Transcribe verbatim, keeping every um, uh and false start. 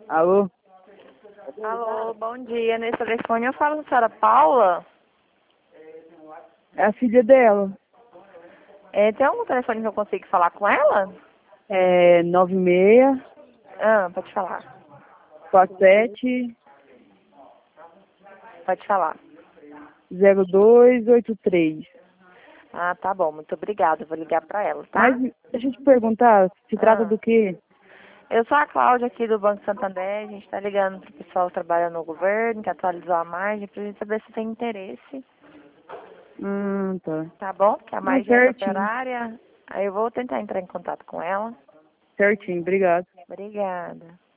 Alô? Alô, bom dia. Nesse telefone eu falo com a senhora Paula. É a filha dela. É, tem algum telefone que eu consigo falar com ela? É nove seis Ah, pode falar. quatro sete Pode falar. zero dois oito três. Ah, tá bom. Muito obrigada. Vou ligar pra ela, tá? Mas deixa eu te perguntar, se trata Ah, do quê? eu sou a Cláudia aqui do Banco Santander. A gente tá ligando pro pessoal que trabalha no governo, que atualizou a margem, pra gente saber se tem interesse. Hum, tá. Tá bom? Que a Não, margem é certinho. operária. Aí eu vou tentar entrar em contato com ela. Certinho, obrigado. Obrigada.